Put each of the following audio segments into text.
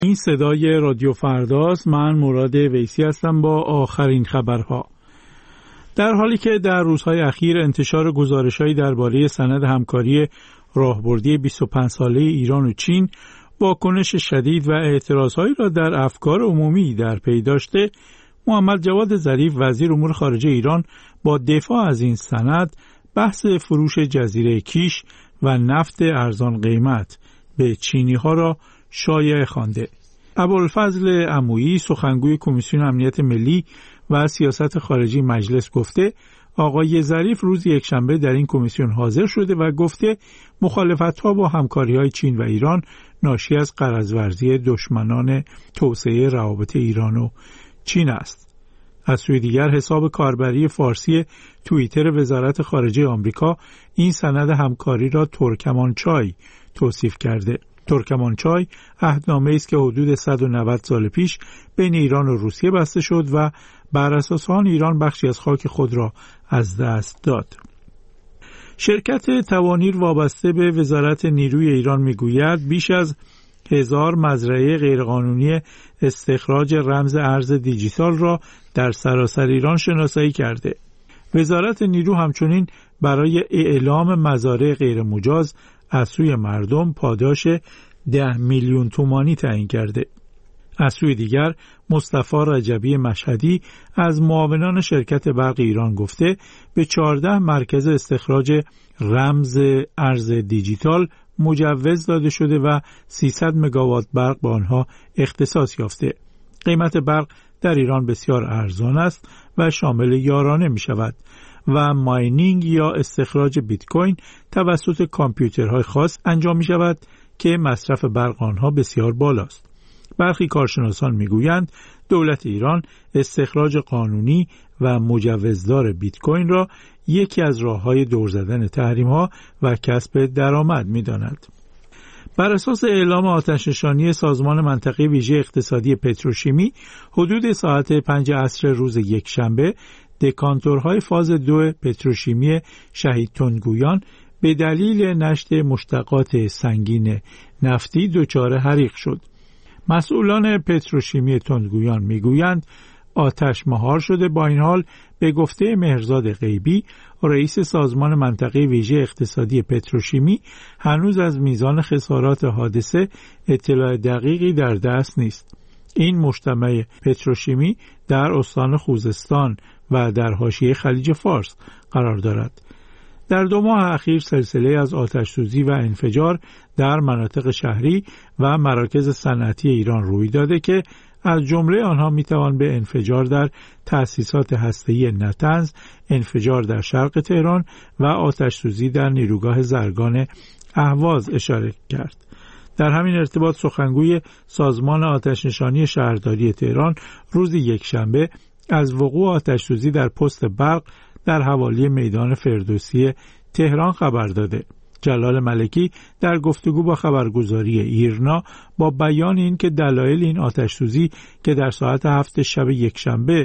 این صدای رادیو فرداست. من مراد ویسی هستم با آخرین خبرها. در حالی که در روزهای اخیر انتشار گزارش‌هایی درباره سند همکاری راهبردی 25 ساله ایران و چین واکنش شدید و اعتراضهایی را در افکار عمومی در پی داشته، محمد جواد ظریف وزیر امور خارجه ایران با دفاع از این سند بحث فروش جزیره کیش و نفت ارزان قیمت به چینی‌ها را شایعه خوانده. ابوالفضل عمویی سخنگوی کمیسیون امنیت ملی و سیاست خارجی مجلس گفته آقای ظریف روز یکشنبه در این کمیسیون حاضر شده و گفته مخالفت‌ها با همکاری‌های چین و ایران ناشی از غرض‌ورزی دشمنان توسعه روابط ایران و چین است. از سوی دیگر حساب کاربری فارسی توییتر وزارت خارجه آمریکا این سند همکاری را ترکمانچای توصیف کرده. ترکمانچای عهدنامه‌ای است که حدود 190 سال پیش بین ایران و روسیه بسته شد و بر اساس آن ایران بخشی از خاک خود را از دست داد. شرکت توانیر وابسته به وزارت نیروی ایران میگوید بیش از 1000 مزرعه غیرقانونی استخراج رمز ارز دیجیتال را در سراسر ایران شناسایی کرده. وزارت نیرو همچنین برای اعلام مزارع غیرمجاز از سوی مردم پاداش 10 میلیون تومانی تعیین کرده. از سوی دیگر مصطفی رجبی مشهدی از معاونان شرکت برق ایران گفته به 14 مرکز استخراج رمز ارز دیجیتال مجوز داده شده و 300 مگاوات برق به آنها اختصاص یافته. قیمت برق در ایران بسیار ارزان است و شامل یارانه می شود و ماینینگ یا استخراج بیت کوین توسط کامپیوترهای خاص انجام می شود که مصرف برق آنها بسیار بالاست. برخی کارشناسان می گویند دولت ایران استخراج قانونی و مجوزدار بیت کوین را یکی از راه‌های دور زدن تحریم‌ها و کسب درآمد می‌داند. بر اساس اعلام آتش‌نشانی سازمان منطقه ویژه اقتصادی پتروشیمی حدود ساعت 5 عصر روز یکشنبه دکانتورهای فاز 2 پتروشیمی شهید تندگویان به دلیل نشت مشتقات سنگین نفتی دچار حریق شد. مسئولان پتروشیمی تندگویان میگویند آتش مهار شده. با این حال به گفته مهرزاد غیبی رئیس سازمان منطقه ویژه اقتصادی پتروشیمی هنوز از میزان خسارات حادثه اطلاع دقیقی در دست نیست. این مجتمع پتروشیمی در استان خوزستان و در حاشیه خلیج فارس قرار دارد. در 2 ماه اخیر سلسله از آتش‌سوزی و انفجار در مناطق شهری و مراکز صنعتی ایران روی داده که از جمله آنها میتوان به انفجار در تأسیسات هسته‌ای نطنز، انفجار در شرق تهران و آتش‌سوزی در نیروگاه زرگان اهواز اشاره کرد. در همین ارتباط سخنگوی سازمان آتش‌نشانی شهرداری تهران روز یکشنبه از وقوع آتش‌سوزی در پست برق در حوالی میدان فردوسی تهران خبر داده. جلال ملکی در گفتگو با خبرگزاری ایرنا با بیان این که دلایل این آتش‌سوزی که در ساعت 7 شب یکشنبه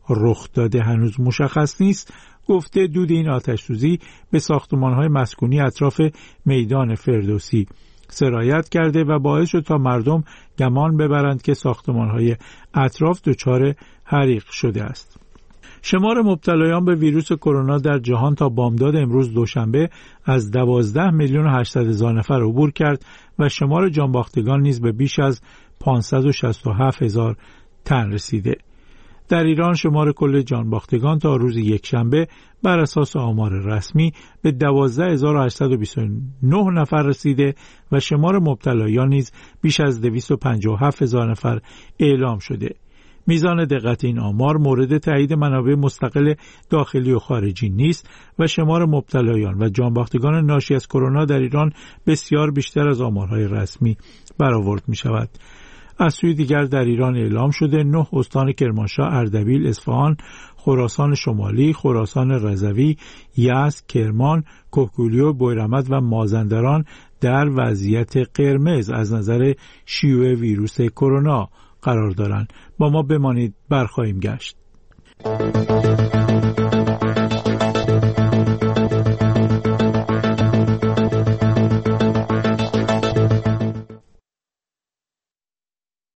رخ داده هنوز مشخص نیست، گفته دود این آتش‌سوزی به ساختمان‌های مسکونی اطراف میدان فردوسی سرایت کرده و باعث شد تا مردم گمان ببرند که ساختمان‌های اطراف دچار حریق شده است. شمار مبتلایان به ویروس کرونا در جهان تا بامداد امروز دوشنبه از 12,800,000 نفر عبور کرد و شمار جانباختگان نیز به بیش از 567,000 تن رسیده. در ایران شمار کل جانباختگان تا روز یکشنبه بر اساس آمار رسمی به 12,829 نفر رسیده و شمار مبتلایان نیز بیش از 257,000 نفر اعلام شده. میزان دقت این آمار مورد تایید منابع مستقل داخلی و خارجی نیست و شمار مبتلایان و جانباختگان ناشی از کرونا در ایران بسیار بیشتر از آمارهای رسمی برآورد می شود. از سوی دیگر در ایران اعلام شده 9 استان کرمانشاه، اردبیل، اصفهان، خراسان شمالی، خراسان رضوی، یزد، کرمان، کهگیلو، بویرمد و مازندران در وضعیت قرمز از نظر شیوع ویروس کرونا قرار دارند. با ما بمانید، برخواهیم گشت.